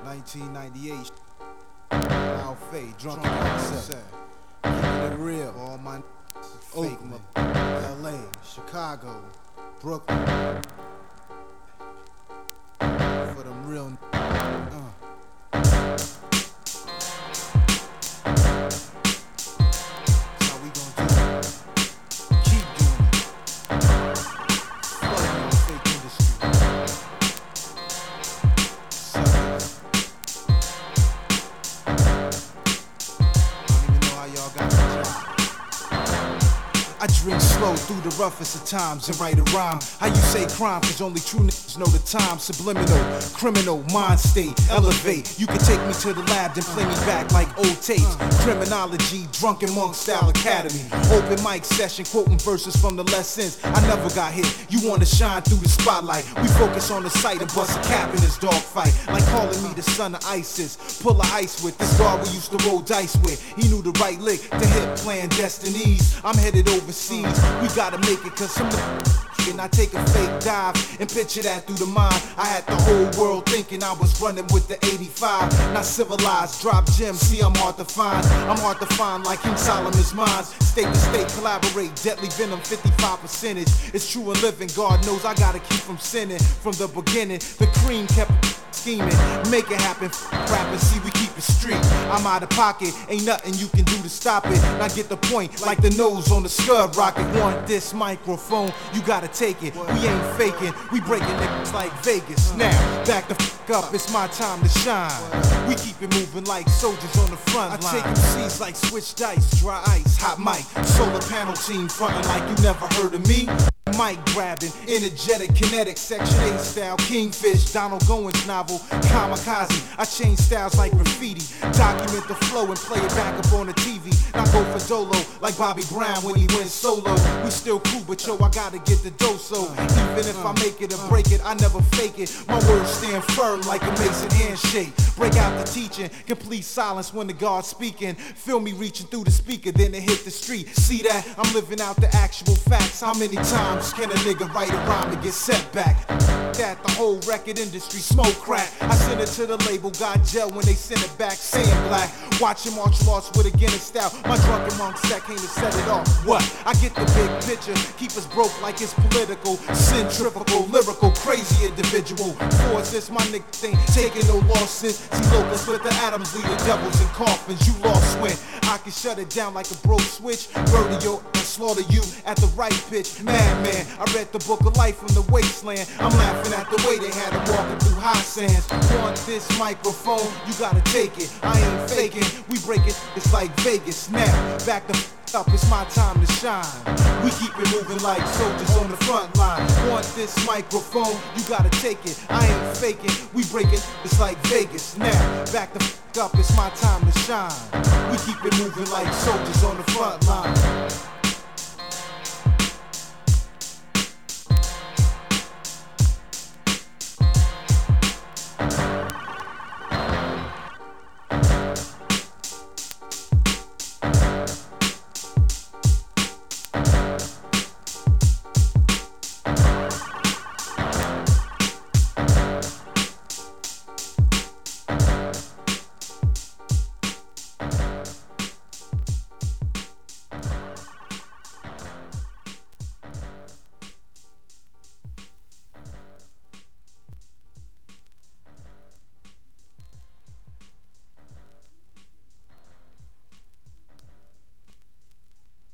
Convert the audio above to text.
1998. Al Fay, drunk concept. Keeping it real. All my Oakland, LA, Chicago, Brooklyn. For them real. I drink slow through the roughest of times and write a rhyme. How you say crime, cause only true niggas know the time. Subliminal, criminal, mind state, elevate. You can take me to the lab, then play me back like old tapes. Criminology, drunken monk style academy. Open mic session, quoting verses from the lessons. I never got hit, you wanna shine through the spotlight. We focus on the sight and bust a cap in this dog fight. Like calling me the son of ISIS. Pull a ice with this guard we used to roll dice with. He knew the right lick, the hit plan destinies. I'm headed overseas, we gotta make it cause some and I take a fake dive and picture that through the mind. I had the whole world thinking I was running with the 85. Not civilized, drop gems, see I'm hard to find. I'm hard to find like King Solomon's mines. State to state, collaborate, deadly venom, 55 percentage. It's true and living, God knows I gotta keep from sinning. From the beginning, the cream kept scheming. Make it happen, rapping, see we keep it street. I'm out of pocket, ain't nothing you can do to stop it. Now get the point, like the nose on the Scud rocket. Want this microphone, you gotta take it. We ain't faking, we breaking niggas like Vegas. Now, back the fuck up, it's my time to shine. We keep it moving like soldiers on the front line. I take MCs like switch dice, dry ice, hot mic. Solar panel team frontin' like you never heard of me. Mic grabbing, energetic, kinetic, Section 8 style, Kingfish, Donald Goins novel, Kamikaze. I change styles like graffiti, document the flow and play it back up on the TV. Now go for Dolo, like Bobby Brown when he went solo. We still cool, but yo, I gotta get the doso. Even if I make it or break it, I never fake it. My words stand firm like a Mason handshake. Break out the teaching, complete silence when the God's speaking. Feel me reaching through the speaker, then it hit the street. See that? I'm living out the actual facts. How many times can a nigga write a rhyme and get set back? That the whole record industry smoke crack. I send it to the label, got jail when they send it back, saying black. Watching martial arts with a Guinness style. My drunken monk set came to set it off. What? I get the big picture, keep us broke like it's political. Centrifugal, lyrical, crazy individual. Force this, my nigga thing, taking no losses. See locals with the atoms, leave the devils in coffins. You lost when I can shut it down like a broke switch. Murder your and slaughter you at the right pitch. Madman, I read the book of life from the wasteland. I'm laughing at the way they had him walking through high sands. Want this microphone, you gotta take it. I ain't faking, we break it, it's like Vegas. Now, back the up, it's my time to shine. We keep it moving like soldiers on the front line. Want this microphone, you gotta take it. I ain't faking, we break it, it's like Vegas. Now, back the up, it's my time to shine. We keep it moving like soldiers on the front line.